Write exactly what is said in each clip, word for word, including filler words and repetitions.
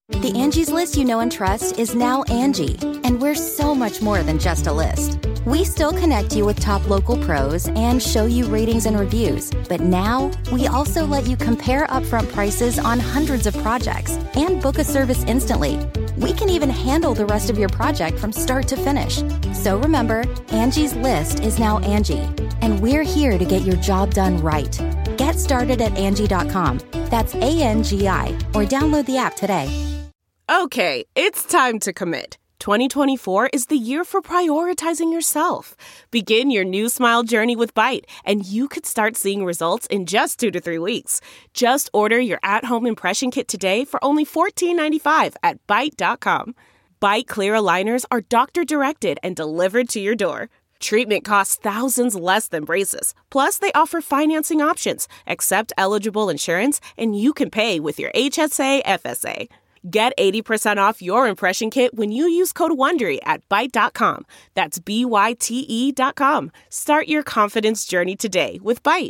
The Angie's List you know and trust is now Angie, and we're so much more than just a list. We still connect you with top local pros and show you ratings and reviews, but now we also let you compare upfront prices on hundreds of projects and book a service instantly. We can even handle the rest of your project from start to finish. So remember, Angie's List is now Angie, and we're here to get your job done right. Get started at Angie dot com. That's A N G I, or download the app today. Okay, it's time to commit. twenty twenty-four is the year for prioritizing yourself. Begin your new smile journey with Byte, and you could start seeing results in just two to three weeks. Just order your at-home impression kit today for only fourteen ninety-five at Byte dot com. Byte Clear aligners are doctor-directed and delivered to your door. Treatment costs thousands less than braces. Plus, they offer financing options, accept eligible insurance, and you can pay with your H S A F S A. Get eighty percent off your impression kit when you use code WONDERY at Byte dot com. That's B Y T E dot com. Start your confidence journey today with Byte.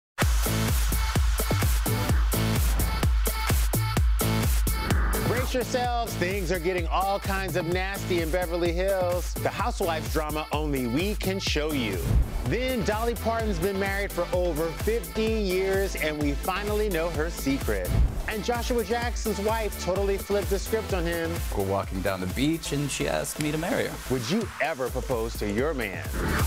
Brace yourselves. Things are getting all kinds of nasty in Beverly Hills. The Housewives drama only we can show you. Then Dolly Parton's been married for over fifty years, and we finally know her secret. And Joshua Jackson's wife totally flipped the script on him. We're walking down the beach, and she asked me to marry her. Would you ever propose to your man?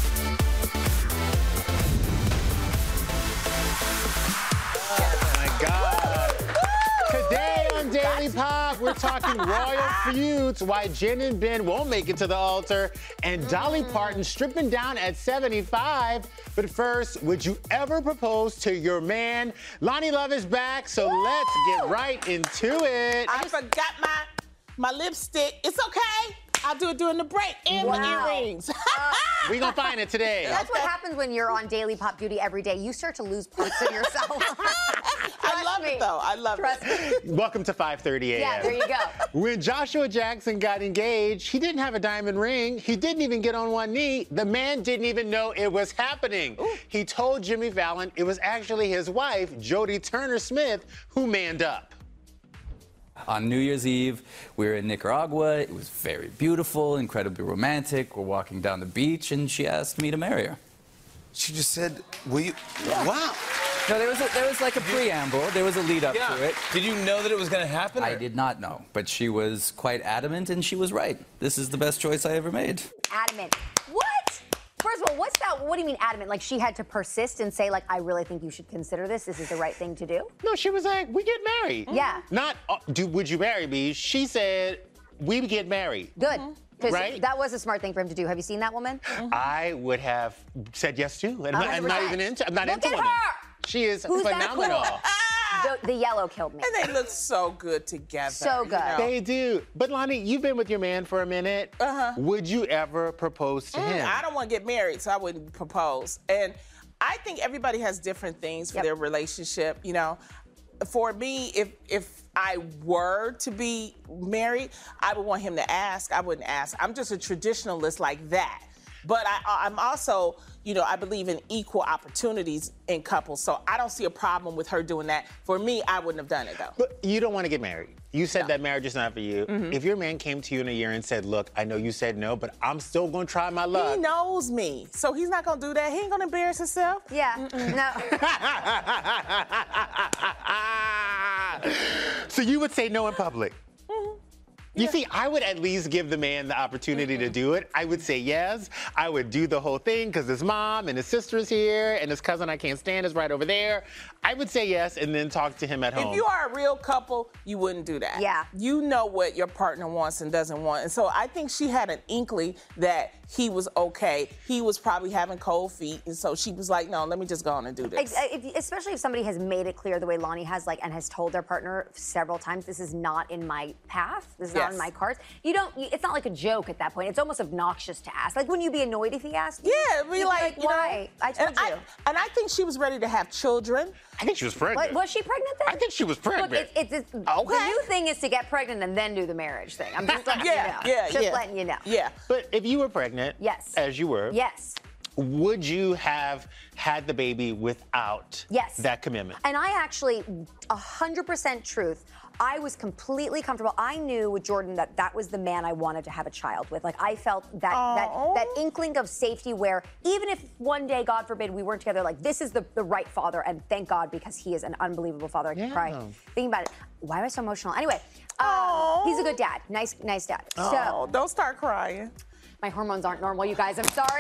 Oh, my God. Today on Daily Pop, we're talking royal feuds, why Jen and Ben won't make it to the altar, and Dolly Parton stripping down at seventy-five. But first, would you ever propose to your man? Lonnie Love is back, so Woo! Let's get right into it. I forgot my my lipstick. It's okay. I'll do it during the break. And wow. my earrings. Uh, we gonna find it today. That's what happens when you're on Daily Pop duty every day. You start to lose parts of yourself. I love me. it, though. I love Trust it. Me. Welcome to five thirty a.m. Yeah, there you go. When Joshua Jackson got engaged, he didn't have a diamond ring. He didn't even get on one knee. The man didn't even know it was happening. Ooh. He told Jimmy Fallon it was actually his wife, Jodie Turner-Smith, who manned up. On New Year's Eve, we were in Nicaragua. It was very beautiful, incredibly romantic. We're walking down the beach, and she asked me to marry her. She just said, will you? Yeah. Wow. No, there was a, there was like a preamble. There was a lead up yeah. to it. Did you know that it was going to happen? I did not know, but she was quite adamant, and she was right. This is the best choice I ever made. Adamant. What? First of all, what's that? What do you mean adamant? Like she had to persist and say, like, I really think you should consider this. This is the right thing to do? No, she was like, we get married. Yeah. Not, uh, do, would you marry me? She said, we get married. Good. Because right? that was a smart thing for him to do. Have you seen that woman? Mm-hmm. I would have said yes too. And I'm, I'm not even into. I'm not Look into at women. her. She is Who's phenomenal. That cool? the, the yellow killed me. And they look so good together. So good. You know? They do. But Lonnie, you've been with your man for a minute. Uh-huh. Would you ever propose to mm, him? I don't want to get married, so I wouldn't propose. And I think everybody has different things for yep. their relationship. You know, for me, if if I were to be married, I would want him to ask. I wouldn't ask. I'm just a traditionalist like that. But I, I'm also, you know, I believe in equal opportunities in couples. So I don't see a problem with her doing that. For me, I wouldn't have done it, though. But you don't want to get married. You said no. that marriage is not for you. Mm-hmm. If your man came to you in a year and said, look, I know you said no, but I'm still going to try my luck. He knows me. So he's not going to do that. He ain't going to embarrass himself. Yeah. No. So you would say no in public? Mm-hmm. You yeah. see, I would at least give the man the opportunity mm-hmm. to do it. I would say yes. I would do the whole thing because his mom and his sister's here and his cousin I can't stand is right over there. I would say yes and then talk to him at home. If you are a real couple, you wouldn't do that. Yeah. You know what your partner wants and doesn't want. And so I think she had an inkling that he was okay. He was probably having cold feet. And so she was like, no, let me just go on and do this. If, especially if somebody has made it clear the way Lonnie has, like, and has told their partner several times, this is not in my path. This is yes. not in my cards. You don't, it's not like a joke at that point. It's almost obnoxious to ask. Like, wouldn't you be annoyed if he asked you? Yeah, it'd be You'd like, be like, you why? know, I told and you. I, and I think she was ready to have children. I think she was pregnant. What, was she pregnant then? I think she was pregnant. Look, it's, it's, it's, okay. The new thing is to get pregnant and then do the marriage thing. I'm just letting yeah, you know. Yeah, Just yeah. letting you know. Yeah. But if you were pregnant, yes, as you were, yes, would you have had the baby without yes. that commitment? And I actually, one hundred percent truth, I was completely comfortable. I knew with Jordan that that was the man I wanted to have a child with. Like, I felt that that, that inkling of safety where even if one day, God forbid, we weren't together, like, this is the, the right father, and thank God, because he is an unbelievable father. I can Yeah. cry thinking about it. Why am I so emotional? Anyway, um, he's a good dad. Nice, nice dad. Oh, So, don't start crying. my hormones aren't normal, you guys. I'm sorry.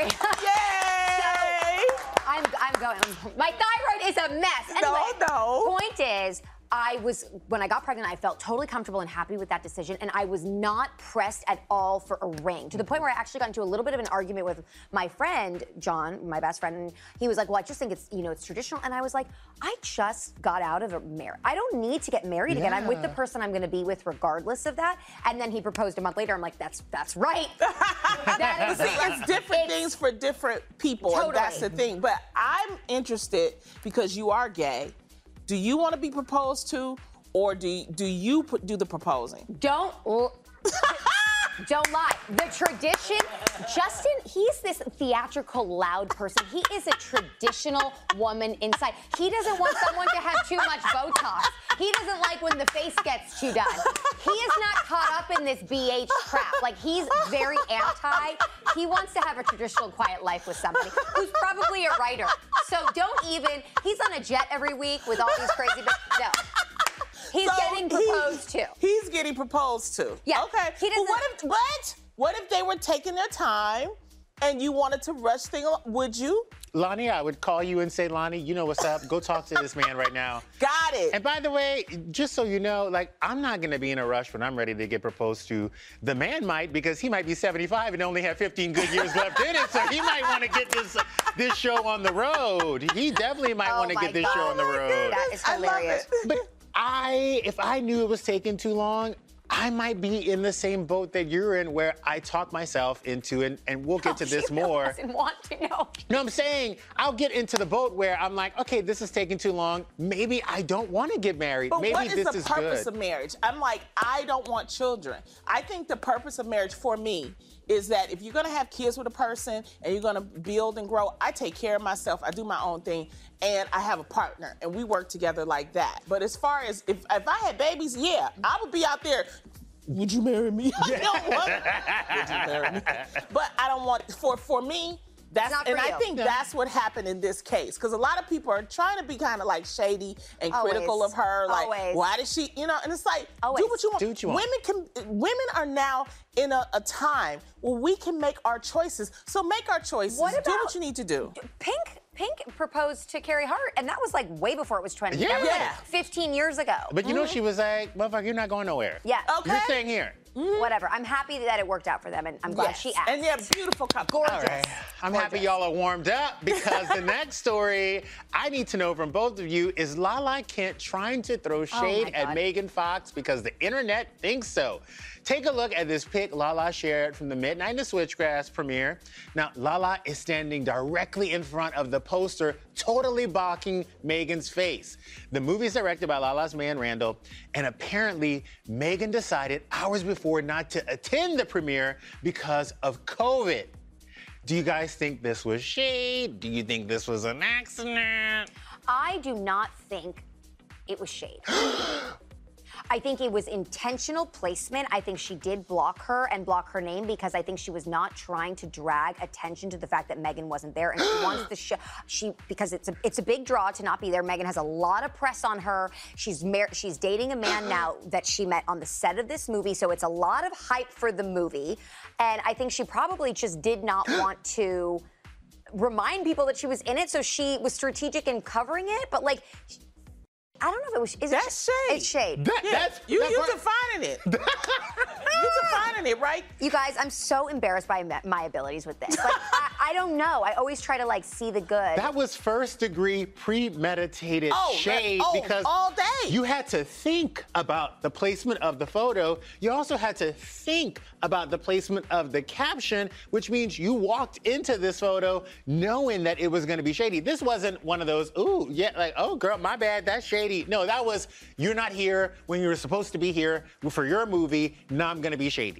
Yay! I'm, I'm going. My thyroid is a mess. Anyway, No, no. point is, I was, when I got pregnant, I felt totally comfortable and happy with that decision, and I was not pressed at all for a ring, to the point where I actually got into a little bit of an argument with my friend, John, my best friend, and he was like, well, I just think it's, you know, it's traditional, and I was like, I just got out of a marriage. I don't need to get married again. I'm with the person I'm going to be with regardless of that, and then he proposed a month later. I'm like, that's that's right. That is See, it's different things for different people, Totally. and that's the thing. But I'm interested, because you are gay, do you want to be proposed to, or do, do you put, do the proposing? Don't l- don't lie. The tradition, Justin, he's this theatrical, loud person. He is a traditional woman inside. He doesn't want someone to have too much Botox. He doesn't like when the face gets too done. He is not caught up in this B H crap. Like, he's very anti. He wants to have a traditional, quiet life with somebody who's probably a writer. So don't even, he's on a jet every week with all these crazy, no. He's So getting he- proposed to. He's getting proposed to. Yeah. Okay. He But doesn't- what if what? What if they were taking their time and you wanted to rush things along? Would you? Lonnie, I would call you and say, Lonnie, you know what's up. Go talk to this man right now. Got it. And by the way, just so you know, like, I'm not gonna be in a rush when I'm ready to get proposed to. The man might, because he might be seventy-five and only have fifteen good years left in it, so he might want to get this this show on the road. He definitely might Oh want to my get this God. show on the road. That is I love hilarious. it. But I, if I knew it was taking too long, I might be in the same boat that you're in, where I talk myself into, and, and we'll get to this She more. doesn't want to know. No, I'm saying I'll get into the boat where I'm like, okay, this is taking too long. Maybe I don't want to get married. But Maybe what is this the is purpose good. of marriage? I'm like, I don't want children. I think the purpose of marriage for me is that if you're gonna have kids with a person and you're gonna build and grow, I take care of myself, I do my own thing, and I have a partner, and we work together like that. But as far as if, if I had babies, yeah, I would be out there. Would you marry me? I don't want. Would you marry me? But I don't want. For for me, that's not and for I you. think that's what happened in this case, because a lot of people are trying to be kind of like shady and critical Always. of her. Like, Always. why did she? You know, and it's like, Always. do what you want. Do what you want. Women can. Women are now in a, a time where we can make our choices. So make our choices. What do about- what you need to do. Pink Pink proposed to Carrie Hart, and that was like way before it was trendy. Yeah. That was Yeah. like fifteen years ago. But you know, she was like, motherfucker, you're not going nowhere. Yeah. Okay. You're staying here. Whatever. I'm happy that it worked out for them, and I'm glad Yes. she asked. And yeah, beautiful couple. Gorgeous. All right. I'm happy y'all are warmed up, because the next story I need to know from both of you is Lala Kent trying to throw shade at God. Megan Fox because the internet thinks so. Take a look at this pic Lala shared from the Midnight in the Switchgrass premiere. Now, Lala is standing directly in front of the poster, totally blocking Megan's face. The movie is directed by Lala's man, Randall, and apparently Megan decided hours before not to attend the premiere because of COVID. Do you guys think this was shade? Do you think this was an accident? I do not think it was shade. I think it was intentional placement. I think she did block her and block her name because I think she was not trying to drag attention to the fact that Megan wasn't there, and she wants the show. She because it's a it's a big draw to not be there. Megan has a lot of press on her. She's mar- she's dating a man now that she met on the set of this movie, so it's a lot of hype for the movie. And I think she probably just did not want to remind people that she was in it, so she was strategic in covering it. But like, I don't know if it was. Is That's it, shade. It's shade. That, Yeah, that's, you that you part- defining it. you defining it, right? You guys, I'm so embarrassed by my, my abilities with this. Like, I, I don't know. I always try to like see the good. That was first degree premeditated Oh, that- shade oh, because all day. you had to think about the placement of the photo. You also had to think about the placement of the caption, which means you walked into this photo knowing that it was going to be shady. This wasn't one of those, ooh, yeah, like, oh, girl, my bad, that's shady. No, that was, you're not here when you were supposed to be here for your movie. Now I'm going to be shady.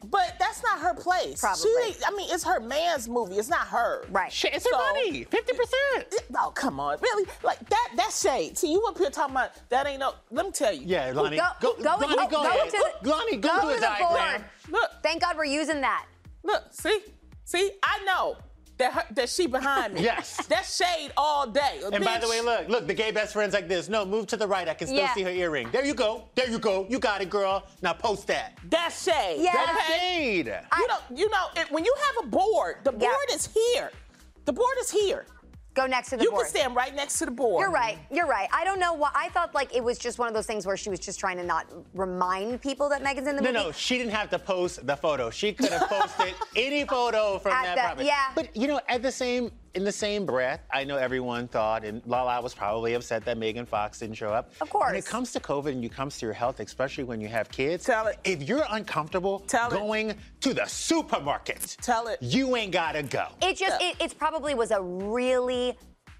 But that's not her place. Probably. She ain't, I mean, it's her man's movie. It's not her. Right. Shit, it's her money. fifty percent. Oh, come on. Really? Like, that that's shade. See, you up here talking about that ain't no... Let me tell you. Yeah, Lonnie, Go, go, go, Lonnie, go, go go ahead. to the, Lonnie, go, go do to a the diagram. board. Look. Thank God we're using that. Look, see? See? I know that her, that she behind me. Yes. That's shade all day. And by the way, look, look, the gay best friend's like this. No, move to the right. I can still Yeah. see her earring. There you go. There you go. You got it, girl. Now post that. That's shade. Yeah. That's Okay? shade. You know, you know, it, when you have a board, the Yeah. board is here. The board is here. Go next to the You board. can stand right next to the board. You're right. You're right. I don't know why. I thought like it was just one of those things where she was just trying to not remind people that Megan's in the No, movie. no, she didn't have to post the photo. She could have posted any photo from At that the- property. yeah. But you know, at the same in the same breath, I know everyone thought, and Lala was probably upset that Megan Fox didn't show up. Of course. When it comes to COVID and you comes to your health, especially when you have kids, Tell it. if you're uncomfortable Tell it. going to the supermarket, Tell it. you ain't gotta go. It just it, it's probably was a really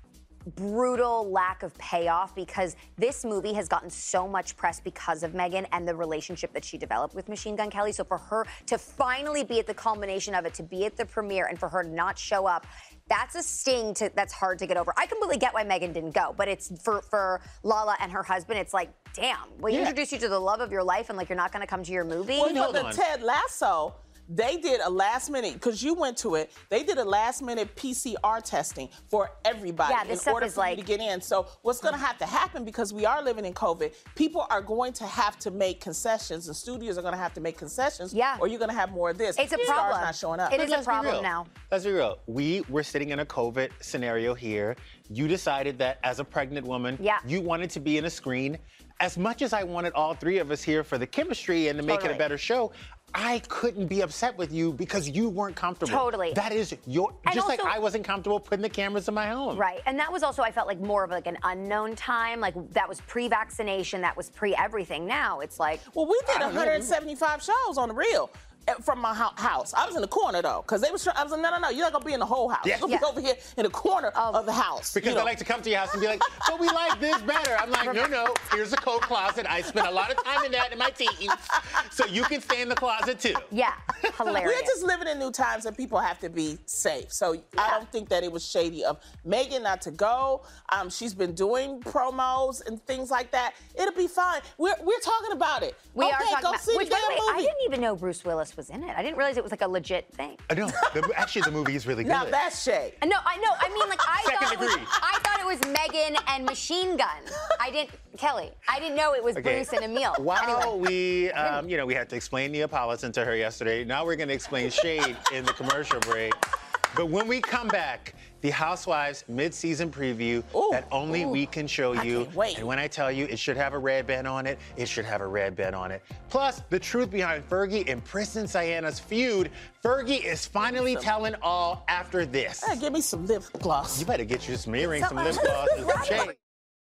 brutal lack of payoff because this movie has gotten so much press because of Megan and the relationship that she developed with Machine Gun Kelly. So for her to finally be at the culmination of it, to be at the premiere, and for her to not show up, that's a sting to, that's hard to get over. I completely get why Megan didn't go, but it's for, for Lala and her husband, it's like, damn, we Yeah. introduced you to the love of your life and like you're not gonna come to your movie. Well, Hold for the on. Ted Lasso, they did a last minute, because you went to it, they did a last minute P C R testing for everybody Yeah, this in stuff order is for like- you to get in. So what's going to have to happen, because we are living in COVID, people are going to have to make concessions, and studios are going to have to make concessions, Yeah. or you're going to have more of this. It's a Stars problem. not showing up. It is a Let's be problem real. now. Let's be real. We were sitting in a COVID scenario here. You decided that as a pregnant woman, Yeah. you wanted to be in a screen. As much as I wanted all three of us here for the chemistry and to make it Totally. a better show, I couldn't be upset with you because you weren't comfortable. Totally. That is your, And just like also- I wasn't comfortable putting the cameras in my home. Right, and that was also, I felt like more of like an unknown time. Like that was pre-vaccination, that was pre-everything. Now it's like, Well, we did I don't know. one hundred seventy-five shows on the reel uh, from my hou- house. I was in the corner though, because they was. try- I was like, no, no, no, you're not gonna be in the whole house. Yeah. You're gonna Yeah. be over here in the corner of the house. Because you know. I like to come to your house and be like, but we like this better. I'm like, no, no, here's a coat closet. I spent a lot of time in that in my teens. So you can stay in the closet too. yeah, hilarious. We're just living in new times and people have to be safe. So I don't think that it was shady of Megan not to go. Um, she's been doing promos and things like that. It'll be fine. We're, we're talking about it. we okay, are talking go about, see which, the by the damn way, I movie. didn't even know Bruce Willis was in it. I didn't realize it was like a legit thing. I know. The, actually, the movie is really good. Now that's shade. No, I know. I mean, like I Second thought it was, degree. I thought it was Megan and Machine Gun. I didn't, Kelly. I didn't know it was Okay. Bruce and Emil. While Anyway. we, um, you know, we had to explain Neapolitan to her yesterday. Now we're going to explain shade in the commercial break. But when we come back, the Housewives mid-season preview Ooh, that only ooh. we can show I you. can't wait. And when I tell you it should have a red band on it, it should have a red band on it. Plus, the truth behind Fergie and Princess Diana's feud. Fergie is finally telling all after this. Hey, give me some lip gloss. You better get you some earrings, some lip gloss, and some shade.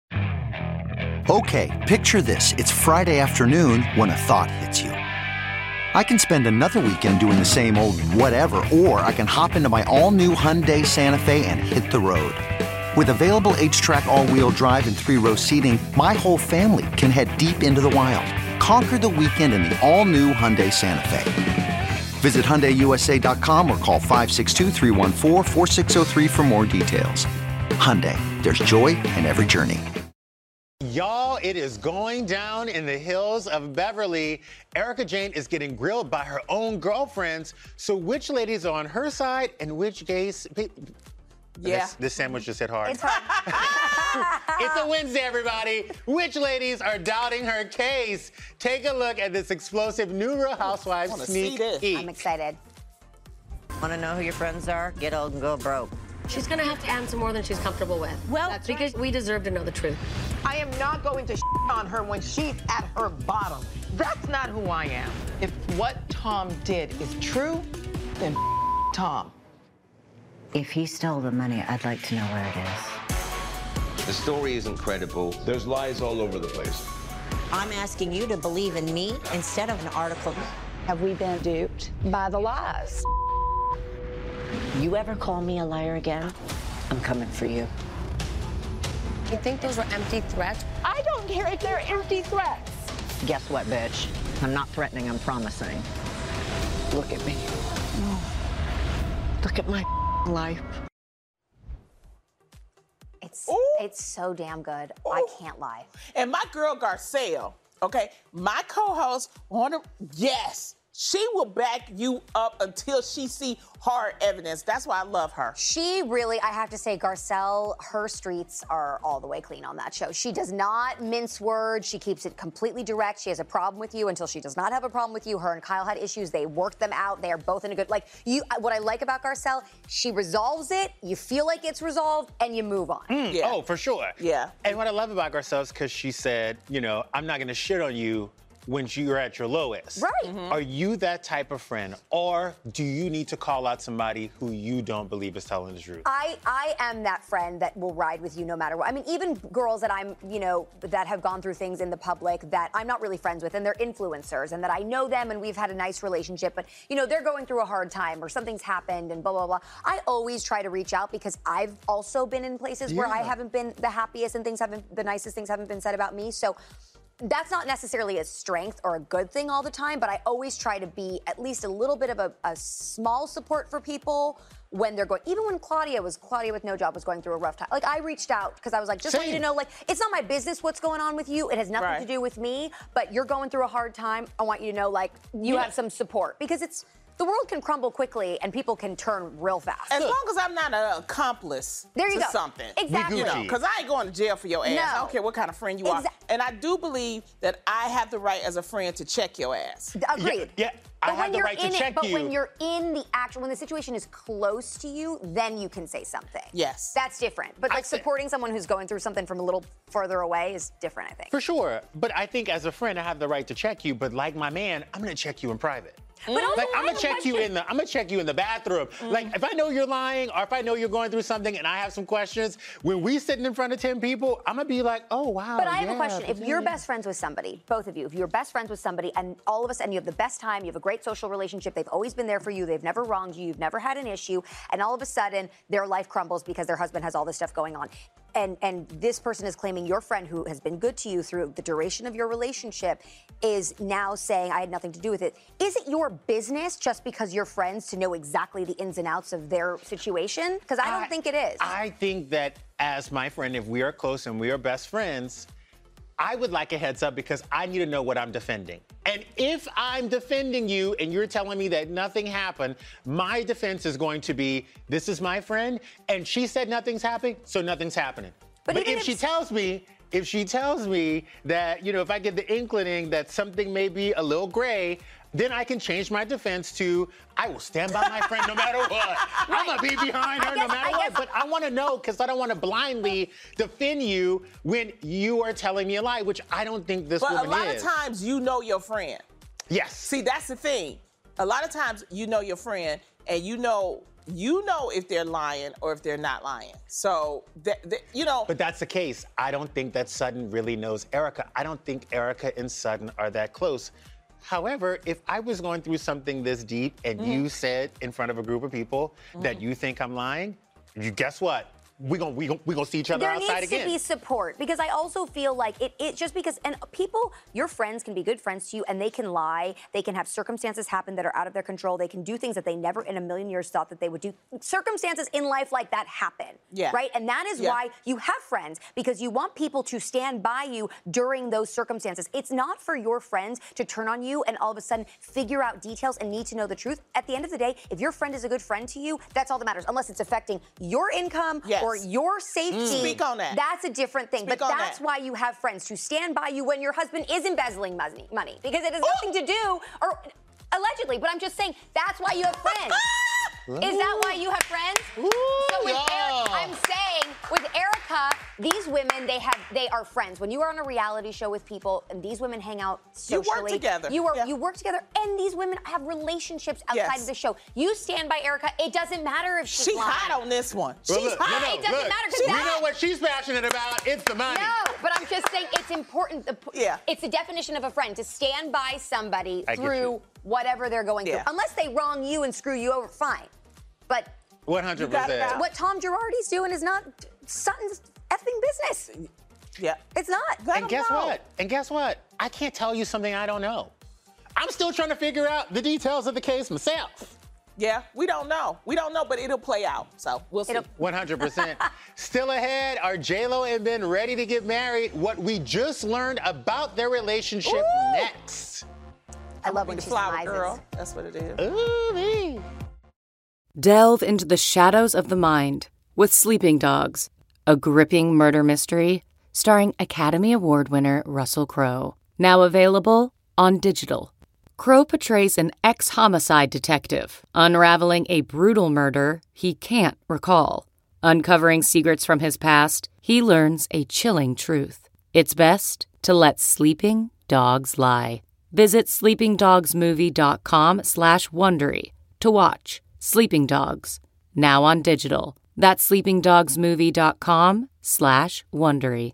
Okay, picture this. It's Friday afternoon when a thought hits you. I can spend another weekend doing the same old whatever, or I can hop into my all-new Hyundai Santa Fe and hit the road. With available H-Track all-wheel drive and three-row seating, my whole family can head deep into the wild. Conquer the weekend in the all-new Hyundai Santa Fe. Visit Hyundai U S A dot com or call five six two, three one four, four six zero three for more details. Hyundai, there's joy in every journey. Y'all, it is going down in the hills of Beverly. Erica Jane is getting grilled by her own girlfriends. So which ladies are on her side and which gays? Yeah. This, this sandwich just hit hard. It's hard. It's a Wednesday, everybody. Which ladies are doubting her case? Take a look at this explosive new Real Housewives wanna see sneak this. peek. I'm excited. Want to know who your friends are? Get old and go broke. She's gonna have to answer more than she's comfortable with. Well, That's because we deserve to know the truth. I am not going to on her when she's at her bottom. That's not who I am. If what Tom did is true, then Tom. If he stole the money, I'd like to know where it is. The story isn't credible. There's lies all over the place. I'm asking you to believe in me instead of an article. Have we been duped by the lies? You ever call me a liar again, I'm coming for you. You think those were empty threats? I don't care if they're empty threats. Guess what, bitch? I'm not threatening, I'm promising. Look at me. Look at my life. It's it's so damn good. Ooh. I can't lie. And my girl Garcelle, okay, my co-host, on her, yes, she will back you up until she see hard evidence. That's why I love her. She really, I have to say, Garcelle, her streets are all the way clean on that show. She does not mince words. She keeps it completely direct. She has a problem with you until she does not have a problem with you. Her and Kyle had issues. They worked them out. They are both in a good, like, you. What I like about Garcelle, she resolves it. You feel like it's resolved, and you move on. Mm, yeah. Oh, for sure. Yeah. And what I love about Garcelle is because she said, you know, I'm not going to shit on you when you're at your lowest. Right. Mm-hmm. Are you that type of friend, or do you need to call out somebody who you don't believe is telling the truth? I, I am that friend that will ride with you no matter what. I mean, even girls that I'm, you know, that have gone through things in the public that I'm not really friends with, and they're influencers, and that I know them and we've had a nice relationship, but, you know, they're going through a hard time or something's happened and blah, blah, blah. I always try to reach out because I've also been in places yeah. where I haven't been the happiest and things haven't, the nicest things haven't been said about me. So that's not necessarily a strength or a good thing all the time, but I always try to be at least a little bit of a, a small support for people when they're going, even when Claudia was, Claudia with No Job was going through a rough time. Like, I reached out because I was like, just Same. want you to know, like, it's not my business what's going on with you. It has nothing right. to do with me, but you're going through a hard time. I want you to know, like, you yeah. have some support because it's, the world can crumble quickly and people can turn real fast. As long as I'm not an accomplice there you to go. something. Exactly. You know, because I ain't going to jail for your ass. No. I don't care what kind of friend you Exa- are. And I do believe that I have the right as a friend to check your ass. Agreed. Yeah, yeah. I But have when the you're right to in it, check but you. when you're in the actual, when the situation is close to you, then you can say something. Yes. That's different. But I like thi- supporting someone who's going through something from a little further away is different, I think. For sure. But I think as a friend, I have the right to check you. But like my man, I'm going to check you in private. But also, like I'm I gonna have a check you question. in the I'm gonna check you in the bathroom. Mm-hmm. Like if I know you're lying or if I know you're going through something and I have some questions, when we sitting in front of ten people, I'm gonna be like, oh wow. But I have yeah, a question. If yeah, you're yeah. best friends with somebody, both of you, if you're best friends with somebody and all of us, and you have the best time, you have a great social relationship, they've always been there for you, they've never wronged you, you've never had an issue, and all of a sudden their life crumbles because their husband has all this stuff going on. And and this person is claiming your friend who has been good to you through the duration of your relationship is now saying, I had nothing to do with it. Is it your business just because you're friends to know exactly the ins and outs of their situation? Because I don't I, think it is. I think that as my friend, if we are close and we are best friends, I would like a heads up because I need to know what I'm defending. And if I'm defending you and you're telling me that nothing happened, my defense is going to be, this is my friend, and she said nothing's happening, so nothing's happening. But But, even if if- she tells me, if she tells me that, you know, if I get the inkling that something may be a little gray, then I can change my defense to, I will stand by my friend no matter what. I'm going to be behind her I guess- no matter I what. guess- But I want to know because I don't want to blindly defend you when you are telling me a lie, which I don't think this But woman a lot is. of times you know your friend. Yes. See, that's the thing. A lot of times you know your friend and you know you know if they're lying or if they're not lying. So, th- th- you know. But that's the case. I don't think that Sutton really knows Erica. I don't think Erica and Sutton are that close. However, if I was going through something this deep and Mm-hmm. you said in front of a group of people Mm-hmm. that you think I'm lying, you guess what? We're going we gonna, we gonna see each other There outside needs again. to be support because I also feel like it, it just because and people, your friends can be good friends to you and they can lie, they can have circumstances happen that are out of their control, they can do things that they never in a million years thought that they would do. Circumstances in life like that happen, Yeah. right? And that is Yeah. why you have friends because you want people to stand by you during those circumstances. It's not for your friends to turn on you and all of a sudden figure out details and need to know the truth. At the end of the day, if your friend is a good friend to you, that's all that matters, unless it's affecting your income Yes. or your safety. Speak on that. That's a different thing. Speak but on that's that. why you have friends to stand by you when your husband is embezzling money, money because it has nothing to do, or allegedly, but I'm just saying that's why you have friends. Is that why you have friends? Ooh, so with yeah. Erica, I'm saying with Erica, these women, they have they are friends. When you are on a reality show with people and these women hang out You work socially. together. You are Yeah. you work together and these women have relationships outside Yes. of the show. You stand by Erica. It doesn't matter if she's She lying. hot on this one. Well, She's look, hot. no, no, It doesn't look, matter 'cause we that- know what she's passionate about. It's the money. No, but I'm just saying it's important. The- Yeah. It's the definition of a friend to stand by somebody I get through you. whatever they're going Yeah. through. Unless they wrong you and screw you over, fine. But one hundred You got it percent. out. what Tom Girardi's doing is not Sutton's effing business. Yeah. It's not. Let And 'em guess know. what? And guess what? I can't tell you something I don't know. I'm still trying to figure out the details of the case myself. Yeah, we don't know. We don't know, but it'll play out. So we'll see. one hundred percent. Still ahead, are J-Lo and Ben ready to get married? What we just learned about their relationship Ooh. next. I love when the she flower smiles. girl. That's what it is. Ooh, me. Delve into the shadows of the mind with Sleeping Dogs, a gripping murder mystery starring Academy Award winner Russell Crowe. Now available on digital. Crowe portrays an ex-homicide detective unraveling a brutal murder he can't recall. Uncovering secrets from his past, he learns a chilling truth. It's best to let sleeping dogs lie. Visit sleepingdogsmovie.com slash Wondery to watch Sleeping Dogs, now on digital. That's sleepingdogsmovie.com slash Wondery.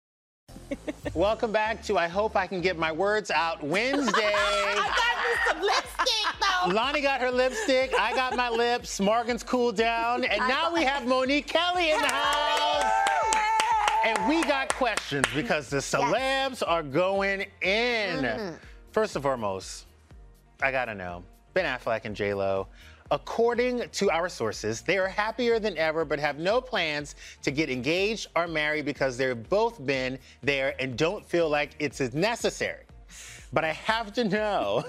Welcome back to I Hope I Can Get My Words Out Wednesday. I got me some lipstick, though. Lonnie got her lipstick. I got my lips. Morgan's cooled down. And now we have Monique Kelly in the house. And we got questions because the celebs yes. are going in. Mm-hmm. First and foremost, I got to know, Ben Affleck and J-Lo, according to our sources, they are happier than ever but have no plans to get engaged or married because they've both been there and don't feel like it's as necessary. But I have to know.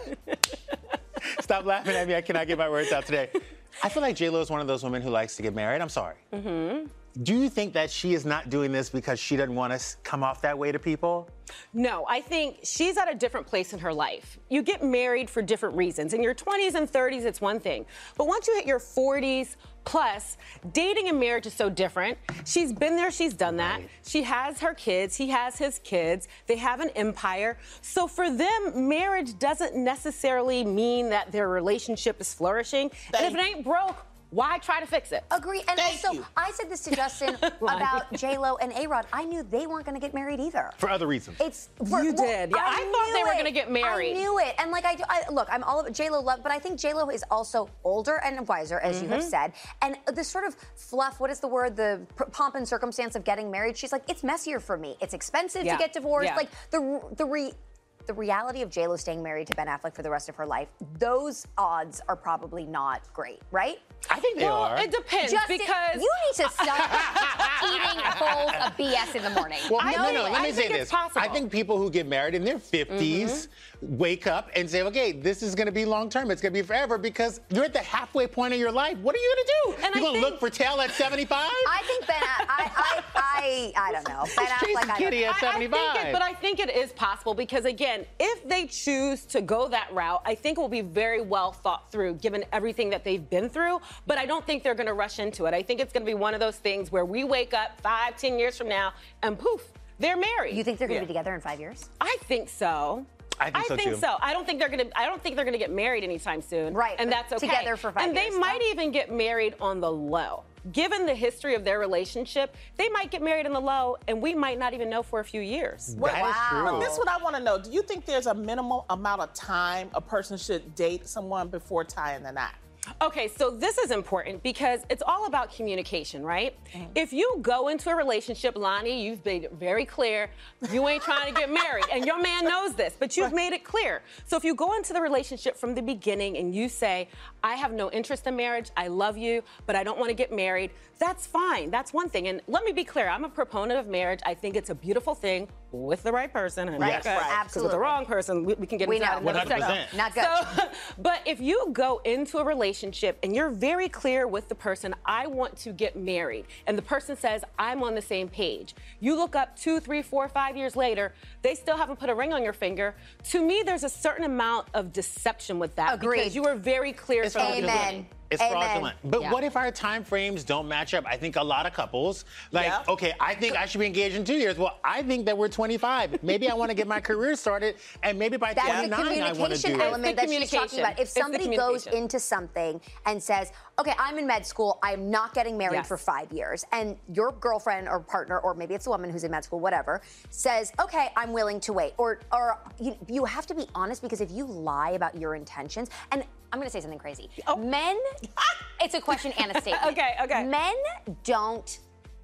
Stop laughing at me. I cannot get my words out today. I feel like J-Lo is one of those women who likes to get married. I'm sorry. Mm-hmm. Do you think that she is not doing this because she doesn't want to come off that way to people? No, I think she's at a different place in her life. You get married for different reasons. In your twenties and thirties, it's one thing. But once you hit your forties plus, dating and marriage is so different. She's been there, she's done that. Right. She has her kids, he has his kids. They have an empire. So for them, marriage doesn't necessarily mean that their relationship is flourishing. Thank and if it ain't broke, why try to fix it? Agree. And Thank also, you. I said this to Justin about J-Lo and A-Rod. I knew they weren't going to get married either. For other reasons. It's for, You well, did. Yeah, I, I thought they were it. going to get married. I knew it. And like I, do, I look, I'm all of J-Lo love, but I think J-Lo is also older and wiser, as mm-hmm. you have said. And this sort of fluff, what is the word? The pomp and circumstance of getting married. She's like, it's messier for me. It's expensive yeah. to get divorced. Yeah. Like the the re. The reality of J-Lo staying married to Ben Affleck for the rest of her life, those odds are probably not great, right? I think they well, are. It depends Justin, because you need to stop eating bowls of B S in the morning. Well, I no, think- no, let I me say think it's this. possible. I think people who get married in their fifties mm-hmm. wake up and say, okay, this is going to be long term. It's going to be forever because you're at the halfway point of your life. What are you going to do? And You're going to think- look for tail at seventy-five? I think Ben, I, I, I, I don't know. Ben Chasing Affleck, I Kitty don't at know. I- I seventy-five. think it, but I think it is possible because, again, if they choose to go that route, I think it will be very well thought through given everything that they've been through. But I don't think they're going to rush into it. I think it's going to be one of those things where we wake up five, ten years from now and poof, they're married. You think they're going to Yeah. be together in five years? I think so. I think so, too. so. I don't think they're gonna. I don't think they're gonna get married anytime soon. Right, and but that's okay. together for five and years. they might even get married on the low. Given the history of their relationship, they might get married on the low, and we might not even know for a few years. That is Wow. true. But this is what I want to know. Do you think there's a minimal amount of time a person should date someone before tying the knot? Okay, so this is important because it's all about communication, right? Mm-hmm. If you go into a relationship, Lonnie, you've made it very clear you ain't trying to get married, and your man knows this, but you've made it clear. So if you go into the relationship from the beginning and you say, I have no interest in marriage, I love you, but I don't want to get married, that's fine. That's one thing. And let me be clear, I'm a proponent of marriage. I think it's a beautiful thing with the right person. And Right, Yes. right. Because absolutely. with the wrong person, we, we can get We into that know. another one hundred second. percent. Not good. So, but if you go into a relationship and you're very clear with the person, I want to get married, and the person says, I'm on the same page. You look up two, three, four, five years later, they still haven't put a ring on your finger. To me, there's a certain amount of deception with that. Agreed. Because you were very clear It's from the Amen. beginning. It's Amen. fraudulent. But Yeah. what if our time frames don't match up? I think a lot of couples, like, Yeah. okay, I think I should be engaged in two years. Well, I think that we're twenty-five. Maybe I want to get my career started, and maybe by That's the twenty-nine I want to communication do it. element It's the that she's talking about. If communication. It's the somebody goes communication. into something and says, okay, I'm in med school, I'm not getting married Yes. for five years, and your girlfriend or partner, or maybe it's a woman who's in med school, whatever, says, okay, I'm willing to wait. Or, or you, you have to be honest, because if you lie about your intentions, and I'm going to say something crazy. Men, it's a question and a statement. Okay, okay. Men don't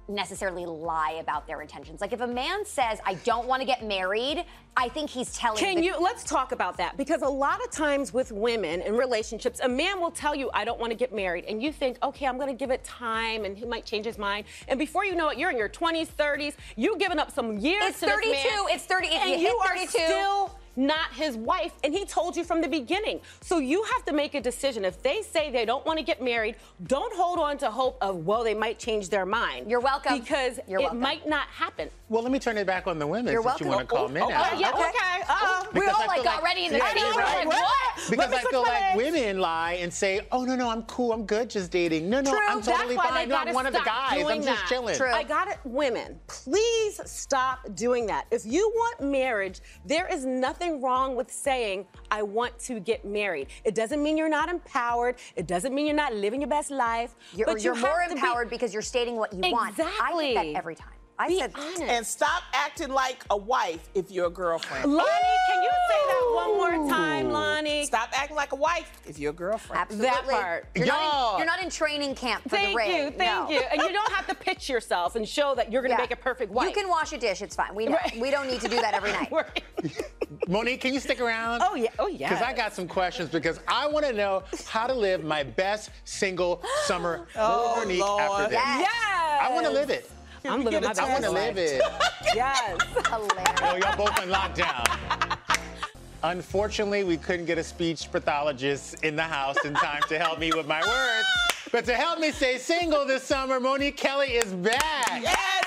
necessarily lie about their intentions. Like if a man says, I don't want to get married, I think he's telling Can the- you, let's talk about that, because a lot of times with women in relationships, a man will tell you, I don't want to get married, and you think, okay, I'm going to give it time, and he might change his mind, and before you know it, you're in your twenties, thirties, you've given up some years It's to this thirty-two, man, it's thirty, if and you hit you are thirty-two. still not his wife, and he told you from the beginning. So you have to make a decision. If they say they don't want to get married, don't hold on to hope of, well, they might change their mind. You're welcome. Because You're it welcome. might not happen. Well, let me turn it back on the women You're since you welcome. want to call Oh, men oh, out. Oh, yeah, okay. Uh, we Because all I like feel got like- ready in the Yeah, seat. you're We're right. like, what? Because Let me I feel switch like my legs. women lie and say, oh, no, no, I'm cool, I'm good just dating. No, no, True, I'm totally that's why fine. they No, I'm gotta one of the stop guys. doing I'm just that. chilling. True. I got it. Women, please stop doing that. If you want marriage, there is nothing wrong with saying, I want to get married. It doesn't mean you're not empowered. It doesn't mean you're not living your best life. You're, but you're you more have to be- empowered because you're stating what you want. I Exactly. think that every time. I Be said, honest. And stop acting like a wife if you're a girlfriend. Lonnie, can you say that one more time, Lonnie? Stop acting like a wife if you're a girlfriend. absolutely. That part. You're, not Y'all. in, you're not in training camp for Thank the ring. you, thank No. you. And you don't have to pitch yourself and show that you're going to Yeah. make a perfect wife. You can wash a dish. It's fine. We know. Right. We don't need to do that every night. Right. Monique, can you stick around? Oh, yeah. Oh, yeah. Because I got some questions because I want to know how to live my best single summer. Oh, More Monique Lord. after this. Yes. Yes. I want to live it. I'm living my best I want to life. live it. Yes. Hilarious. Oh, y'all both on lockdown. Unfortunately, we couldn't get a speech pathologist in the house in time to help me with my words. But to help me stay single this summer, Monique Kelly is back.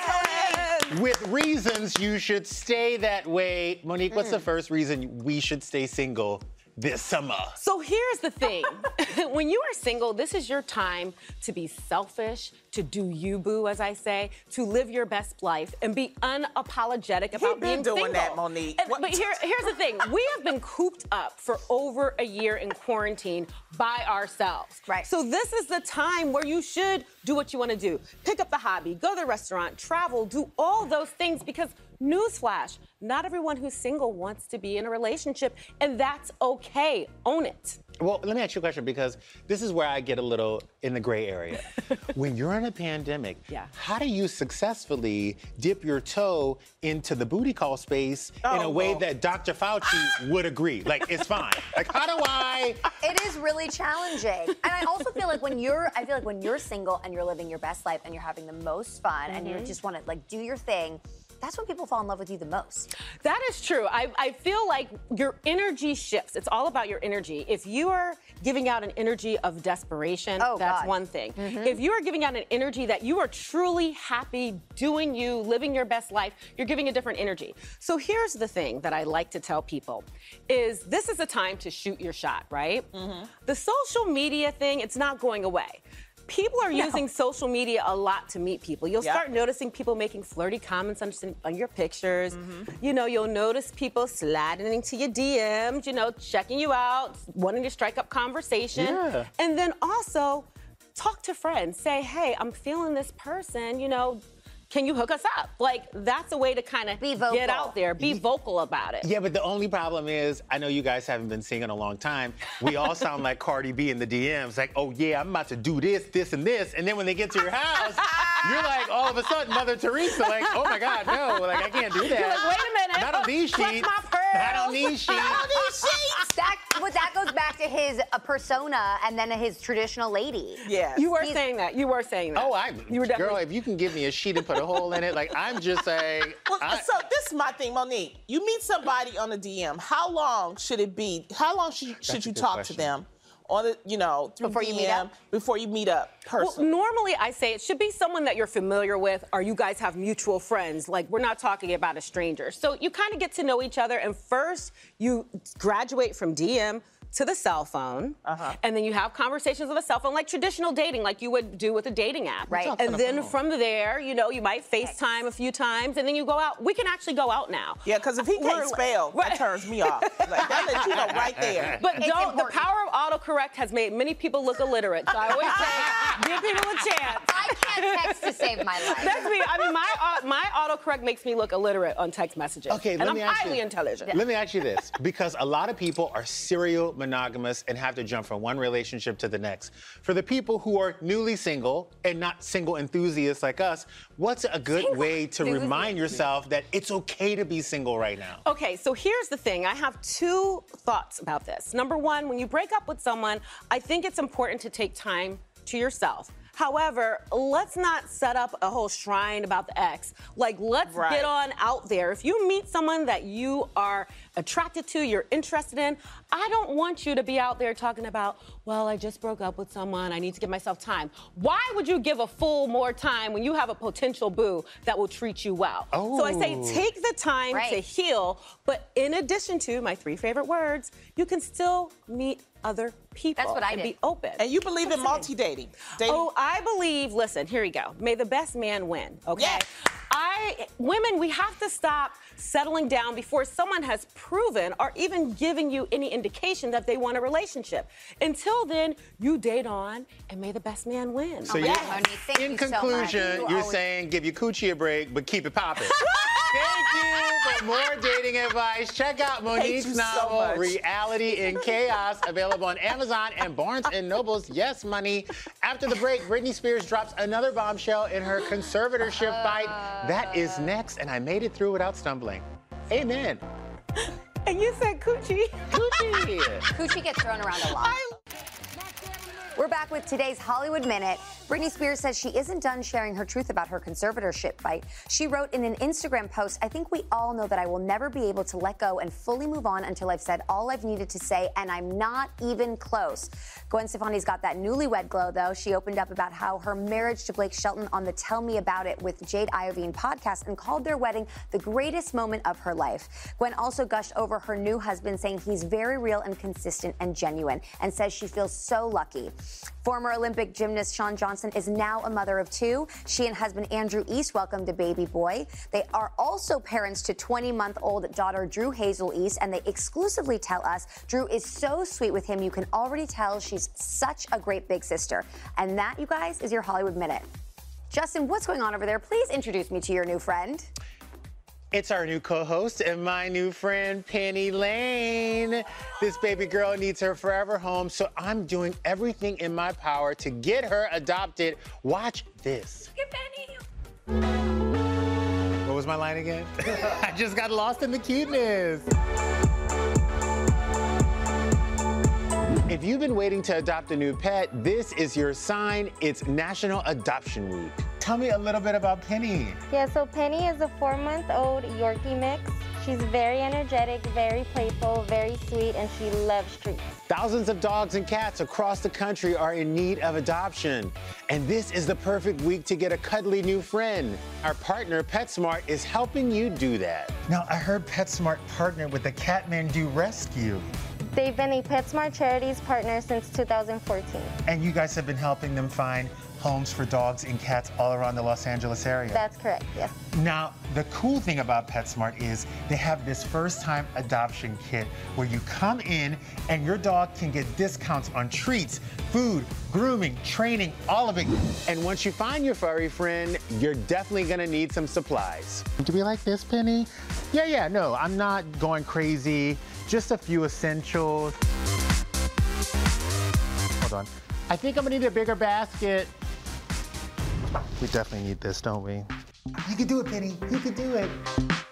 Yes, Monique. With reasons you should stay that way. Monique, what's the first reason we should stay single this summer? So here's the thing. When you are single, this is your time to be selfish, to do you, boo, as I say, to live your best life and be unapologetic about been being doing single. that, Monique. And- What- but here, here's the thing. We have been cooped up for over a year in quarantine by ourselves. Right. So this is the time where you should do what you want to do. Pick up the hobby, go to the restaurant, travel, do all those things because newsflash, not everyone who's single wants to be in a relationship, and that's okay. Own it. Well, let me ask you a question because this is where I get a little in the gray area. When you're in a pandemic, Yeah. how do you successfully dip your toe into the booty call space in Oh, a way Lord. that Doctor Fauci would agree? Like, it's fine. Like, how do I? It is really challenging. And I also feel like when you're, I feel like when you're single and you're living your best life and you're having the most fun and you just want to like do your thing, that's when people fall in love with you the most. That is true. I, I feel like your energy shifts. It's all about your energy. If you are giving out an energy of desperation, Oh, that's God. one thing. If you are giving out an energy that you are truly happy doing you, living your best life, you're giving a different energy. So here's the thing that I like to tell people is this is a time to shoot your shot, right? The social media thing, it's not going away. People are using social media a lot to meet people. You'll Yep. start noticing people making flirty comments on, on your pictures. You know, you'll notice people sliding into your D Ms, you know, checking you out, wanting to strike up conversation. Yeah. And then also talk to friends. Say, hey, I'm feeling this person, you know, can you hook us up? Like, that's a way to kind of Be vocal. get out there, be vocal about it. Yeah, but the only problem is, I know you guys haven't been seeing in a long time. We all sound like Cardi B in the D Ms, like, oh yeah, I'm about to do this, this, and this. And then when they get to your house, you're like, all of a sudden, Mother Teresa, like, oh my God, no, like, I can't do that. You're like, wait a minute. Not on these Clutch sheets. my pearls. Not on these sheets. That, but that goes back to his uh, persona and then his traditional lady. Yes. You were He's- saying that. You were saying that. Oh, I, You were girl, definitely. if you can give me a sheet and put a hole in it, like, I'm just saying. Well, I- so this is my thing, Monique. You meet somebody on a D M. How long should it be? How long should, should That's a you good talk question. to them on the, you know, through Before you D M, meet up? Before you meet up, Well, personally. normally I say it should be someone that you're familiar with or you guys have mutual friends. Like, we're not talking about a stranger. So you kind of get to know each other, and first you graduate from D M to the cell phone, Uh-huh. and then you have conversations with a cell phone, like traditional dating, like you would do with a dating app. Right. talk on And the then phone. from there, you know, you might FaceTime a few times, and then you go out. We can actually go out now. Yeah, because if he We're- can't spell, Right. that turns me off. Like, that lets you know right there. But It's don't, the important. power of autocorrect has made many people look illiterate. So I always say, give people a chance. I can't text to save my life. That's me. I mean, my uh, my autocorrect makes me look illiterate on text messages. Okay, and let I'm me ask highly you. intelligent. Let me ask you this, because a lot of people are serial monogamous and have to jump from one relationship to the next. For the people who are newly single and not single enthusiasts like us, what's a good single way to enthusiast. remind yourself that it's okay to be single right now? Okay, so here's the thing. I have two thoughts about this. Number one, when you break up with someone, I think it's important to take time to yourself. However, let's not set up a whole shrine about the ex. Like, let's right. get on out there. If you meet someone that you are attracted to, you're interested in, I don't want you to be out there talking about, well, I just broke up with someone, I need to give myself time. Why would you give a fool more time when you have a potential boo that will treat you well? Oh. So I say take the time right. to heal, but in addition to my three favorite words, you can still meet other people. That's what I and did. be open. And you believe in multi-dating. Dating. Oh, I believe, listen, here we go. May the best man win, okay? Yes. I, women, we have to stop settling down before someone has proven or even giving you any indication that they want a relationship. Until then, you date on and may the best man win. So oh, yes. Monique, thank in you conclusion, so much. you're always... saying give your coochie a break, but keep it popping. Thank you for more dating advice. Check out Monique's novel, so Reality in Chaos, available on Amazon and Barnes and Noble's Yes Money. After the break, Britney Spears drops another bombshell in her conservatorship uh... fight. That is next, and I made it through without stumbling. Amen. And you said coochie. Coochie. Coochie gets thrown around a lot. I... We're back with today's Hollywood Minute. Britney Spears says she isn't done sharing her truth about her conservatorship fight. She wrote in an Instagram post, I think we all know that I will never be able to let go and fully move on until I've said all I've needed to say, and I'm not even close. Gwen Stefani's got that newlywed glow, though. She opened up about how her marriage to Blake Shelton on the Tell Me About It with Jade Iovine podcast and called their wedding the greatest moment of her life. Gwen also gushed over her new husband, saying he's very real and consistent and genuine, and says she feels so lucky. Former Olympic gymnast Shawn Johnson is now a mother of two. She and husband Andrew East welcomed a baby boy. They are also parents to twenty-month-old daughter Drew Hazel East, and they exclusively tell us Drew is so sweet with him, you can already tell she's such a great big sister. And that, you guys, is your Hollywood Minute. Justin, what's going on over there? Please introduce me to your new friend. It's our new co-host and my new friend, Penny Lane. This baby girl needs her forever home, so I'm doing everything in my power to get her adopted. Watch this. Look at Penny. What was my line again? I just got lost in the cuteness. If you've been waiting to adopt a new pet, this is your sign. It's National Adoption Week. Tell me a little bit about Penny. Yeah, so Penny is a four-month-old Yorkie mix. She's very energetic, very playful, very sweet, and she loves treats. Thousands of dogs and cats across the country are in need of adoption. And this is the perfect week to get a cuddly new friend. Our partner, PetSmart, is helping you do that. Now, I heard PetSmart partnered with the Kathmandu Rescue. They've been a PetSmart Charities partner since two thousand fourteen. And you guys have been helping them find homes for dogs and cats all around the Los Angeles area. That's correct, yes. Now, the cool thing about PetSmart is they have this first-time adoption kit where you come in and your dog can get discounts on treats, food, grooming, training, all of it. And once you find your furry friend, you're definitely gonna need some supplies. Do we like this, Penny? Yeah, yeah, no, I'm not going crazy. Just a few essentials. Hold on. I think I'm gonna need a bigger basket. We definitely need this, don't we? You can do it, Penny. You can do it.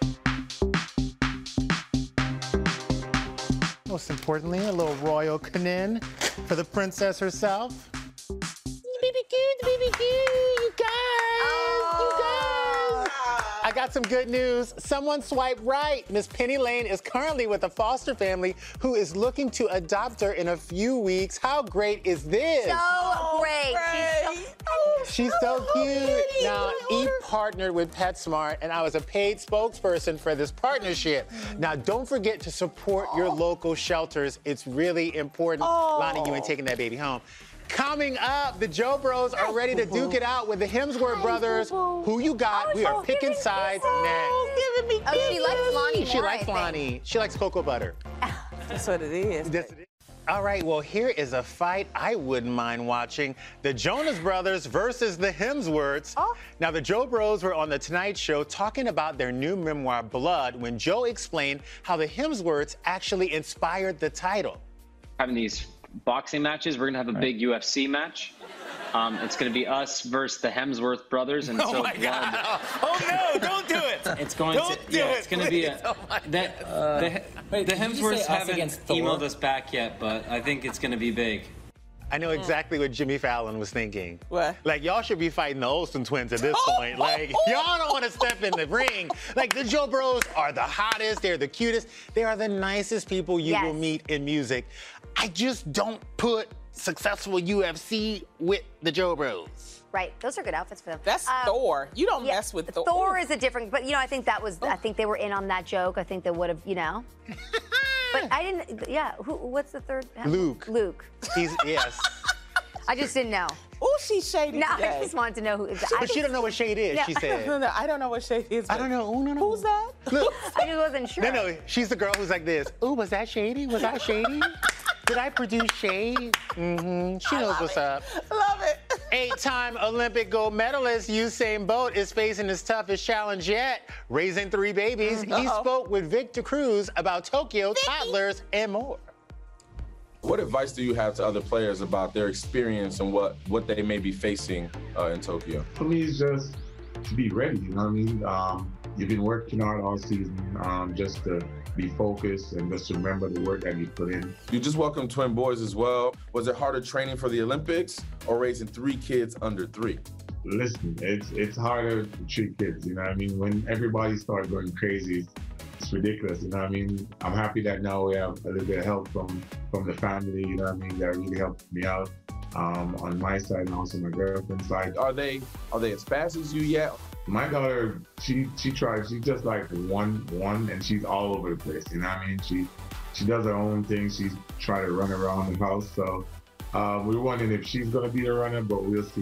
Most importantly, a little royal canin for the princess herself. Baby cute, baby cute, you guys, oh. you guys. I got some good news. Someone swiped right. Miss Penny Lane is currently with a foster family who is looking to adopt her in a few weeks. How great is this? So great. Oh, She's so, She's so cute. Now, E partnered with PetSmart, and I was a paid spokesperson for this partnership. Now, don't forget to support your local shelters. It's really important. Oh. Lonnie, you ain't taking that baby home. Coming up, the Joe Bros are ready to duke it out with the Hemsworth brothers. Who you got? We are picking sides next. Oh, she likes Lonnie She more, likes Lonnie. She likes cocoa butter. That's what it is. That's it. All right, well, here is a fight I wouldn't mind watching. The Jonas Brothers versus the Hemsworths. Oh. Now, the Joe Bros were on The Tonight Show talking about their new memoir, Blood, when Joe explained how the Hemsworths actually inspired the title. having these boxing matches. We're gonna have a big U F C match. Um, it's gonna be us versus the Hemsworth brothers, and Oh so my blood- God. Oh no! Don't do it. It's going Don't to. do Yeah, it, it's going to be please. a. Oh my that, God. the Wait, the did you say Hemsworths us haven't against Thor? emailed us back yet, but I think it's going to be big. I know exactly what Jimmy Fallon was thinking. What? Like, y'all should be fighting the Olsen twins at this point. Like, y'all don't want to step in the ring. Like, the Joe Bros are the hottest. They're the cutest. They are the nicest people you Yes. will meet in music. I just don't put successful U F C with the Joe Bros. Right, those are good outfits for them. That's Thor. You don't mess with Thor. Thor is a different, but you know, I think that was, I think they were in on that joke. I think they would have, you know. But I didn't, yeah, who, what's the third? Luke. Luke. He's, yes. I just didn't know. Oh, she's shady No, today. I just wanted to know who. I But just, she don't know what shade is, Yeah. she No, said. no, I don't know what shade is. I don't know. Ooh, no, no. Who's that? Look. I just wasn't sure. No, no, she's the girl who's like this. Ooh, was that shady? Was I shady? Did I produce shade? Mm-hmm. She knows what's it. up. Love it. Eight-time Olympic gold medalist Usain Bolt is facing his toughest challenge yet, raising three babies. He Uh-oh. spoke with Victor Cruz about Tokyo, toddlers, and more. What advice do you have to other players about their experience and what, what they may be facing uh, in Tokyo? For me, it's just to be ready, you know what I mean? Um, you've been working hard all season, um, just to be focused and just remember the work that you put in. You just welcomed twin boys as well. Was it harder training for the Olympics or raising three kids under three? Listen, it's it's harder to treat kids, you know what I mean? When everybody starts going crazy, it's ridiculous, you know what I mean? I'm happy that now we have a little bit of help from, from the family, you know what I mean? That really helped me out um, on my side and also my girlfriend's side. Are they are they as fast as you yet? My daughter, she she tries, she's just like one, one, and she's all over the place, you know what I mean? She she does her own thing, she's trying to run around the house, so uh, we're wondering if she's gonna be a runner, but we'll see.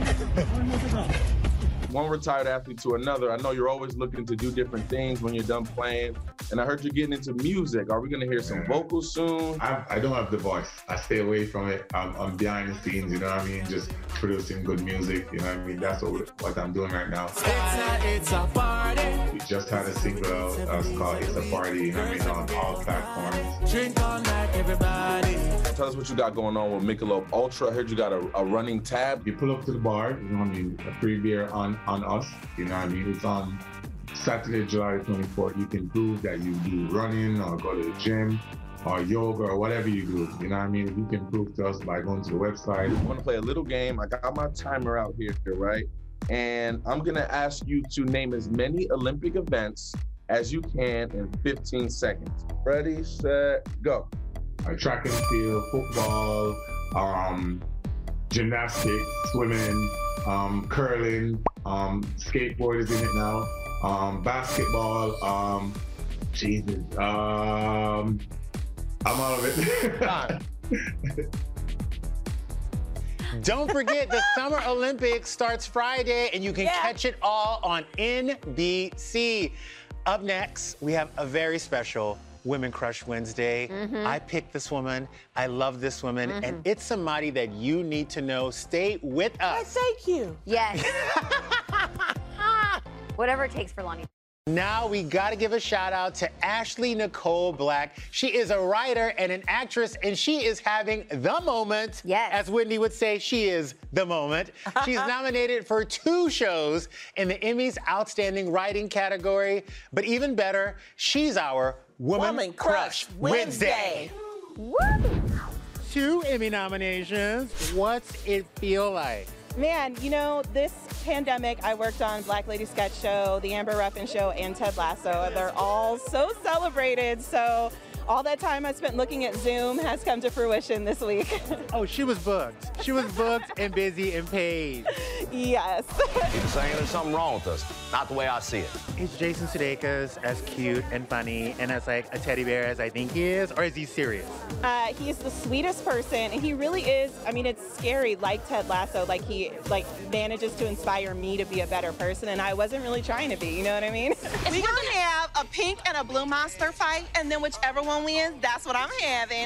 One retired athlete to another, I know you're always looking to do different things when you're done playing, and I heard you're getting into music. Are we gonna hear some vocals soon? I, I don't have the voice. I stay away from it. I'm, I'm behind the scenes, you know what I mean? Just producing good music, you know what I mean? That's what, what I'm doing right now. It's a, it's a party. We just had a single out uh, called It's a Party, you know what I mean, on all platforms. Drink all night, everybody. Tell us what you got going on with Michelob Ultra. I heard you got a, a running tab. You pull up to the bar, you know what I mean, a free beer on, on us, you know what I mean? It's on Saturday, July twenty-fourth. You can prove that you do running or go to the gym or yoga or whatever you do, you know what I mean? If you can prove to us by going to the website. I want to play a little game. I got my timer out here, right? And I'm gonna ask you to name as many Olympic events as you can in fifteen seconds. Ready, set, go. Uh, track and field, football, um, gymnastics, swimming, um, curling, um, skateboard is in it now, um, basketball, um, Jesus, um, I'm out of it. Don't forget, the Summer Olympics starts Friday, and you can Yeah. catch it all on N B C. Up next, we have a very special Women Crush Wednesday. Mhm. I picked this woman. I love this woman, and Mhm. it's somebody that you need to know. Stay with us. Thank you. Yes. Whatever it takes for Lonnie. Now we gotta give a shout out to Ashley Nicole Black. She is a writer and an actress, and she is having the moment. Yes. As Whitney would say, she is the moment. She's nominated for two shows in the Emmys Outstanding Writing category, but even better, she's our Woman, Woman Crush, Crush Wednesday. Wednesday. Woo! Two Emmy nominations. What's it feel like? Man, you know, this pandemic, I worked on Black Lady Sketch Show, The Amber Ruffin Show, and Ted Lasso. They're all so celebrated. So all that time I spent looking at Zoom has come to fruition this week. Oh, she was booked. She was booked and busy and paid. Yes. He's saying there's something wrong with us. Not the way I see it. Is Jason Sudeikis as cute and funny and as like a teddy bear as I think he is, or is he serious? Uh, he's the sweetest person, and he really is. I mean, it's scary, like Ted Lasso. Like he, like manages to inspire me to be a better person, and I wasn't really trying to be. You know what I mean? We're gonna have a pink and a blue monster fight, and then whichever one wins, that's what I'm having.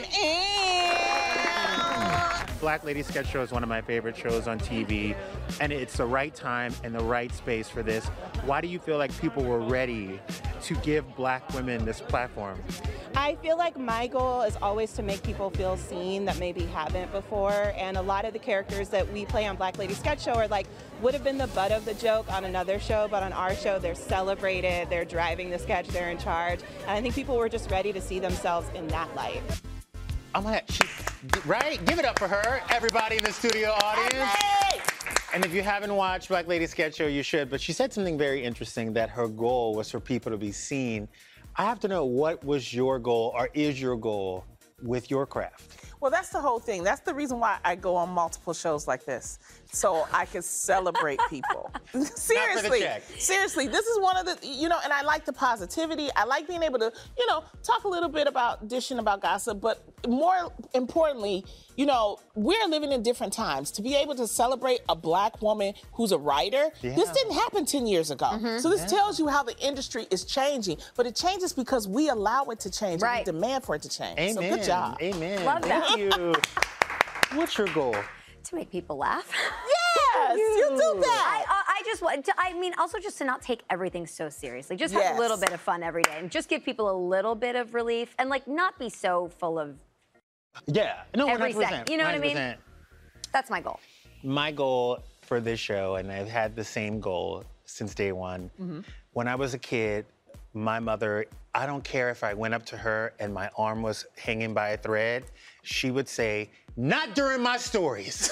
And... Black Lady Sketch Show is one of my favorite shows on T V, and it's the right time and the right space for this. Why do you feel like people were ready to give black women this platform? I feel like my goal is always to make people feel seen that maybe haven't before, and a lot of the characters that we play on Black Lady Sketch Show are like, would have been the butt of the joke on another show, but on our show, they're celebrated, they're driving the sketch, they're in charge, and I think people were just ready to see themselves in that light. Oh my God, she's, right? Give it up for her, everybody in the studio audience. Hey! And if you haven't watched Black Lady Sketch Show, you should, but she said something very interesting, that her goal was for people to be seen. I have to know, what was your goal, or is your goal, with your craft? Well, that's the whole thing. That's the reason why I go on multiple shows like this, so I can celebrate people. Seriously, seriously, this is one of the, you know, and I like the positivity. I like being able to, you know, talk a little bit about dishing about gossip, but more importantly, you know, we're living in different times. To be able to celebrate a black woman who's a writer, yeah. this didn't happen ten years ago. Mm-hmm. So this yeah. tells you how the industry is changing, but it changes because we allow it to change, right. and we demand for it to change. Amen. So good job. Amen. Love that. Thank you. What's your goal? To make people laugh. Yes, you. you do that. I, uh, I just want to, I mean, also just to not take everything so seriously. Just have yes. a little bit of fun every day and just give people a little bit of relief and, like, not be so full of Yeah, no, every one hundred percent. second. You know what I mean? That's my goal. My goal for this show, and I've had the same goal since day one. Mm-hmm. When I was a kid, my mother, I don't care if I went up to her and my arm was hanging by a thread, she would say, "Not during my stories."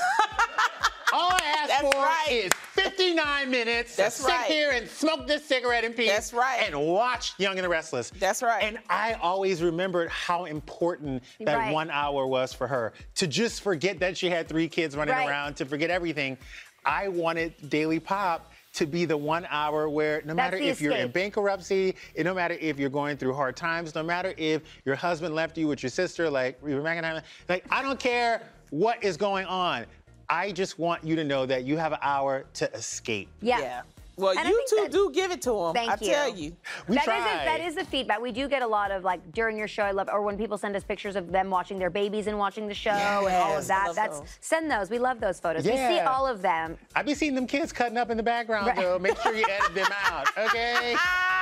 All I ask That's for right. is fifty-nine minutes That's to sit right. here and smoke this cigarette in peace. That's right. And watch Young and the Restless. That's right. And I always remembered how important that Right. one hour was for her. To just forget that she had three kids running Right. around, to forget everything. I wanted Daily Pop to be the one hour where no That's matter the if you're in escape. bankruptcy, and no matter if you're going through hard times, no matter if your husband left you with your sister, like Reba McEntire, like I don't care what is going on. I just want you to know that you have an hour to escape. Yeah. yeah. Well, And I you think two that- do give it to them. Thank I you. tell you. We That try. is a, that is the feedback. We do get a lot of, like, during your show, I love, or when people send us pictures of them watching their babies and watching the show and all Yes, of that. I love That's those. Send those. We love those photos. We see Yeah. all of them. I be seeing them kids cutting up in the background, Right. though. Make sure you edit them out, okay?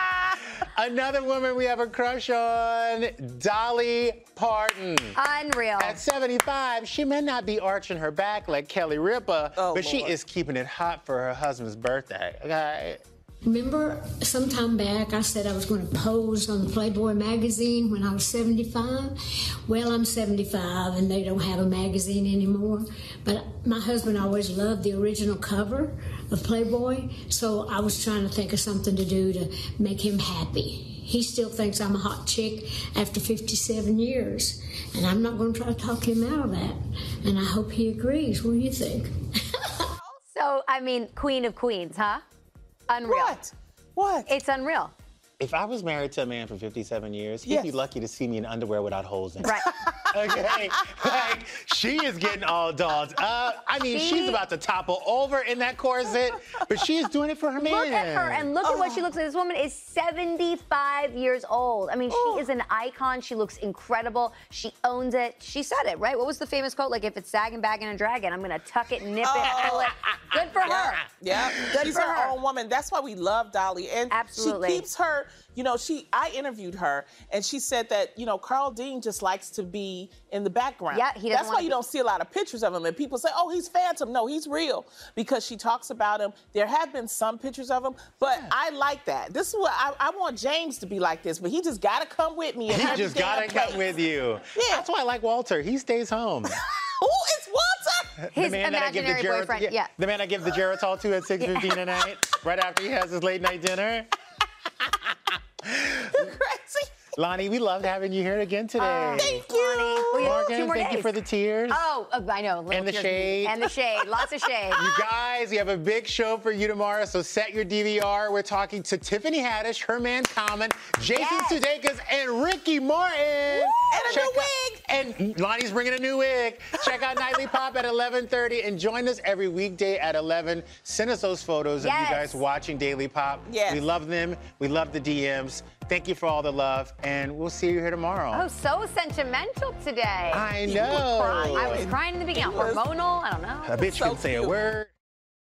Another woman we have a crush on, Dolly Parton. Unreal. At seventy-five, she may not be arching her back like Kelly Ripa, Oh, but she Lord. is keeping it hot for her husband's birthday, okay? Remember, some time back, I said I was going to pose on the Playboy magazine when I was seventy-five. Well, I'm seventy-five, and they don't have a magazine anymore. But my husband always loved the original cover of Playboy, so I was trying to think of something to do to make him happy. He still thinks I'm a hot chick after fifty-seven years, and I'm not going to try to talk him out of that. And I hope he agrees. What do you think? So, I mean, queen of queens, huh? Unreal. What? What? It's unreal. If I was married to a man for fifty-seven years, he'd Yes. be lucky to see me in underwear without holes in it. Right. Okay? Like, she is getting all dolled up. I mean, She- she's about to topple over in that corset, but she is doing it for her man. Look at her and look at what Oh. she looks like. This woman is seventy-five years old. I mean, she is an icon. She looks incredible. She owns it. She said it, right? What was the famous quote? Like, if it's sagging, bagging, and dragging, I'm going to tuck it, nip it, pull it. Good for her. Yeah, Good she's for her, her. own woman. That's why we love Dolly. And Absolutely. she keeps her, you know, she I interviewed her and she said that, you know, Carl Dean just likes to be in the background. Yeah, he doesn't That's why wanna you be- don't see a lot of pictures of him. And people say, oh, he's phantom. No, he's real. Because she talks about him. There have been some pictures of him, but I like that. This is what I, I want James to be like this, but he just gotta come with me. And He have just his damn gotta come place. with you. Yeah. That's why I like Walter. He stays home. Who is Walter? His that I give the imaginary Gerit- boyfriend, yeah. The man I give the Geritol to at six fifteen at night, right after he has his late night dinner. Crazy. Lonnie, we loved having you here again today. Thank you. Well, you have two Morgan, more thank you days. for the tears. Oh, uh, I know. Little And the tears. shade. And the shade. Lots of shade. You guys, we have a big show for you tomorrow, so set your D V R. We're talking to Tiffany Haddish, her man Common, Jason Yes. Sudeikis, and Ricky Martin. And a Check new out- wig. And Lonnie's bringing a new wig. Check out Nightly Pop at eleven thirty and join us every weekday at eleven. Send us those photos of Yes. you guys watching Daily Pop. Yes. We love them. We love the D Ms. Thank you for all the love, and we'll see you here tomorrow. Oh, so sentimental today. I You were know. crying. I was crying in the beginning. It was- Hormonal? I don't know. A bitch so can say a cute. word.